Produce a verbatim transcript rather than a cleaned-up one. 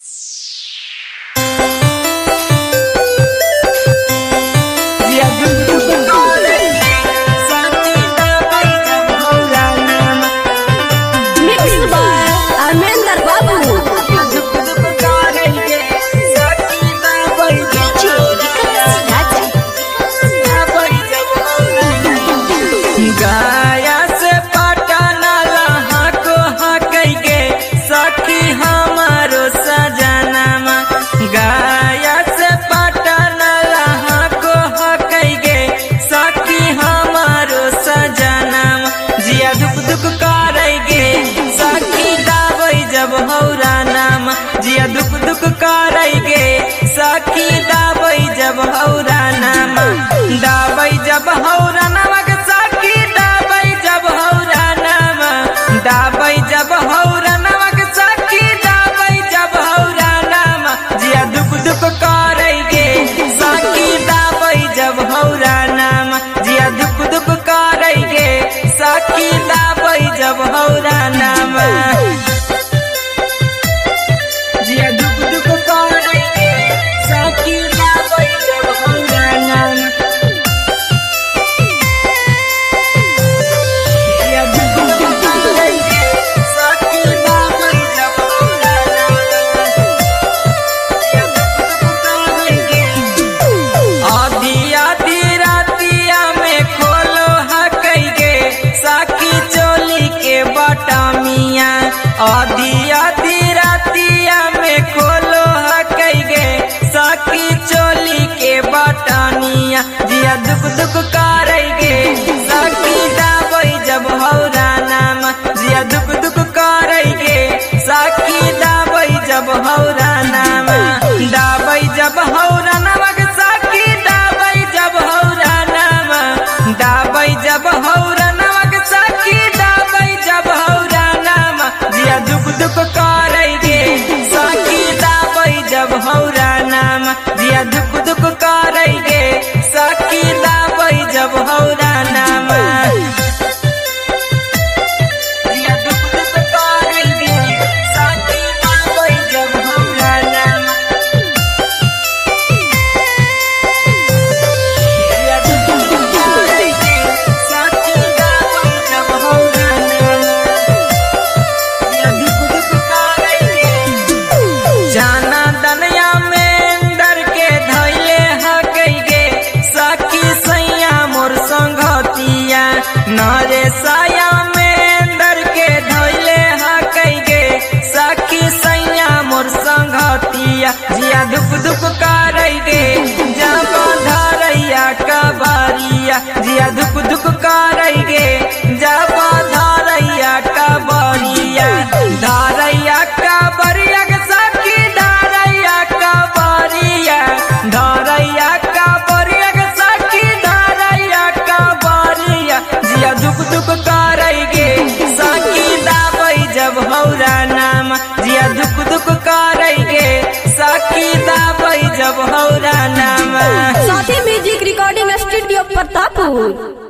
सखी दाबै जब हौरा नामा दाबै जब हौरा नामा के सखी दाबै जब हौरा नामा दाबै जब हौरा नामा के सखी दाबै जब हौरा नामा जिया दुख दुख करै गे सखी दाबै जब हौरा नामा जिया दुख दुख करै गे सखी दाबै जब हौरा नामा जिया दुख दुख करै गे सखी दाबै जब हौरा नामा जिया दुख दुख करै गे सखी दाबै जब हौरा नामा जिया दुख दुख करै गे आधी आधी रातिया में खोलो हकै गे सखी चोली के बटमिया आधी आधी रातिया में खोलो हकै गे सखी चोली के बटनिया जिया दुख दुख करै गे सखी दाबै जब हौरा नामा जिया दुख दुख करै गे सखी दाबै जब हौरा नामा दाबै जब हौरा नामा के सखी दाबै जब हौरा नामा दाबै जब हौरा नामा के सखी दाबै जब हौरा नामा जिया दुख दुख करै गे सखी दाबै जब हौरा नामा जिया दुख दुख करै गे सखी दाबै जब हौरा नामा जिया दुख दुख करै गे सखी दाबै जब हौरा नामा जिया दुख दुख करै गे सखी दाबै जब हौरा नामा जिया दुख दुख करै गे जाना दनिया में अंदर के धैले हकै गे सखी सैया मोर संगतिया नरे साया में अंदर के धैले हकै गे सखी सैया मोर संगतिया जिया दुख दुख करै गे जब धरैया कबरिया जिया दुख दुख करै गे जब धरैया कबरिया धरैया कबरिया के सखी धरैया कबरिया धरैया कबरिया के सखी धरैया कबरिया जिया दुख दुख करै गे सखी दाबै जब हौरा नामा जिया दुख दुख करै गे सखी दाबै जब हौरा नामा साथी म्यूजिक रिकॉर्डिंग स्टूडियो प्रतापपुर।